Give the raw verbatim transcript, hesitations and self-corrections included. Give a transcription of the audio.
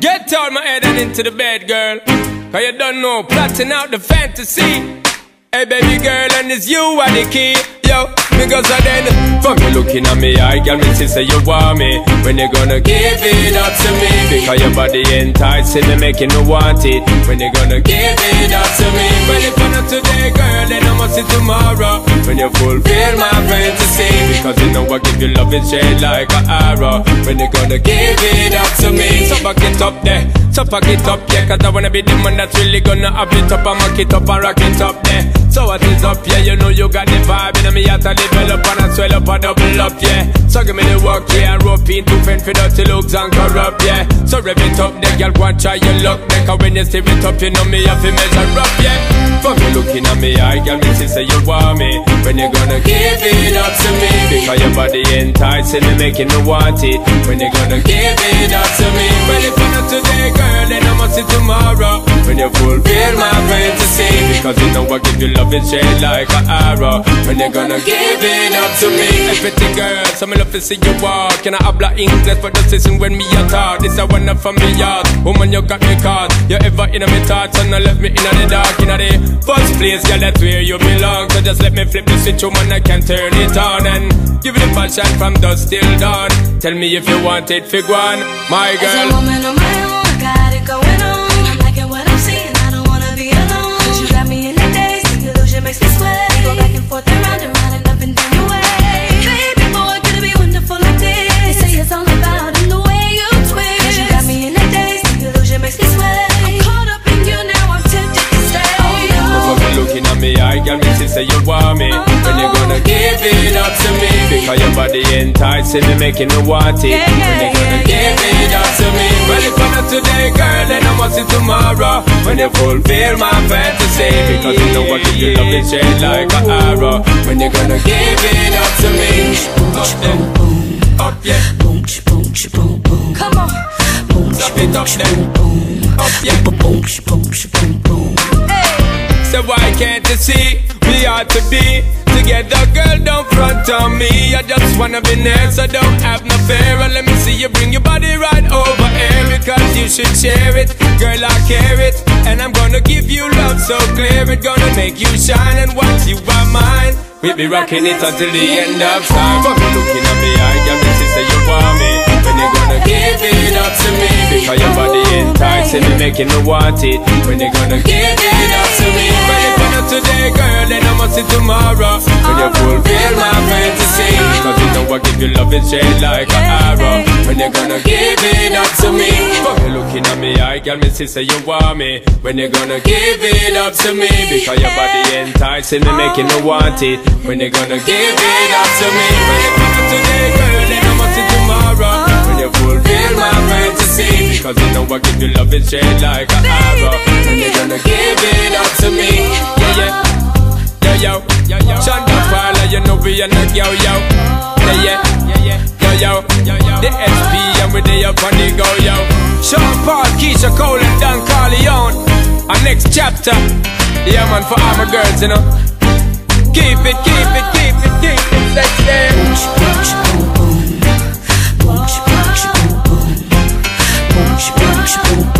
Get out my head and into the bed, girl. Cause you don't know, plotting out the fantasy. Hey baby girl, and it's you are the key. Yo, because I then from you looking at me, I got me to say you want me. When you gonna give it up to me? Because your body enticing me, making me want it. When you gonna give it up to me? Well, if I'm not today, girl, then I must see tomorrow. When you fulfill my fantasy, because you know I give you love and shade like an arrow. When you gonna give it up to me? So back it up there, so pack it up, yeah. Cause I wanna be the man that's really gonna have it up and mock it up and rock it up there. So what is up, yeah, you know you got the vibe. And me out to develop and I swell up and double up, yeah. So give me the work, yeah, and rope in to fend for dirty looks and corrupt, yeah. So rev it up, the girl, go and try your luck. Cause when you steer it up, you know me have to measure up, yeah. From you looking at me, I got me to say you want me. When you gonna give it up to me? Because your body enticing me, making me want it. When you gonna give it up to me? Well, if you're not today, girl, then I must see tomorrow. When you fulfill my fantasy, because you know I give you love and shade like an arrow. When you gonna give it up to me? Hey pretty girl, so me love to see you walk. Can I habla English for the season when me a talk? This a one from me yard. Woman, you got me caught. You ever in my thoughts and I left me in the dark. In the first place, girl, that's where you belong. So just let me flip the switch, woman, I can turn it on. And give it a passion from dusk till dawn. Tell me if you want it, fig one, my girl. As a woman on my own, I got it going on. I'm liking what I'm seeing, I don't wanna be alone. Cause you got me in the days, the illusion makes me sweat. Go back and forth and round and round and up and down your way. Baby boy, could it be wonderful like this? They say it's all about in the way you twist. Cause you got me in the days, the illusion makes me sweat. I'm caught up in you now, I'm tempted to stay. Oh yeah. Before you looking at me, I got me to say you want me. When you gonna give it up to me? Because your body enticing me, making me want it. When you gonna give it up to me? Well, if I'm not today, girl, then I must see tomorrow. When you fulfill my fantasy, because you know I give you love and shade like an arrow. When you gonna give it up to me? Up there, up yeah. Boom, boom, boom, boom. Come on. Boom, Stop it up there, up yeah. boom, boom, boom, boom. So why can't you see we ought to be together, girl, don't front on me. I just wanna be near, so don't have no fear. And let me see you bring your body right over here. Because you should share it, girl, I care it. And I'm gonna give you love so clear. It's gonna make you shine, and once you are mine, we'll be rocking it until the end of time. But you looking at me, I got me to say you want me. When you gonna give it up to me? Because your body enticing me, making me want it. When you gonna give it up to me? Well, if you're not today, girl, then I must see tomorrow. When you fulfill my fantasy, because you know I give you love and shade like an arrow. When you gonna give it up to me? But you looking at me, I got me to say you want me. When you gonna give it up to me? Because your body enticing me, making me want it. When you gonna give it up to me? Well, if you're not today, girl, then I must see tomorrow. When you fulfill my fantasy, because you know I give you love and shade like an arrow. When you gonna give it up to me? Yeah, yeah. Yo, yo, yo, Shonda Paula, you know we are not yo, yo. Yeah, yeah, yeah, yo, yo, the S P and we dey up on the go, yo. Sean Paul, Keisha Cole and Don Corleone. Our next chapter, yeah man, for all my girls, you know. Keep it, keep it, keep it, keep it, let's stay. Boom, boom, boom, boom, boom, boom, boom, boom, boom, boom, boom.